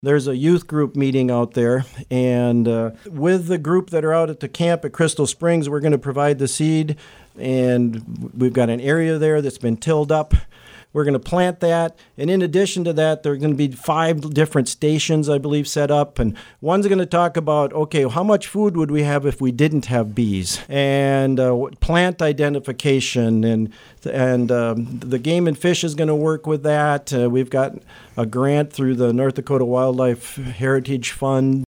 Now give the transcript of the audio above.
There's a youth group meeting out there, and with the group that are out at the camp at Crystal Springs, we're going to provide the seed, and we've got an area there that's been tilled up. We're going to plant that, and in addition to that, there are going to be 5 different stations, I believe, set up, and one's going to talk about, okay, how much food would we have if we didn't have bees, and plant identification, and the Game and Fish is going to work with that. We've got a grant through the North Dakota Wildlife Heritage Fund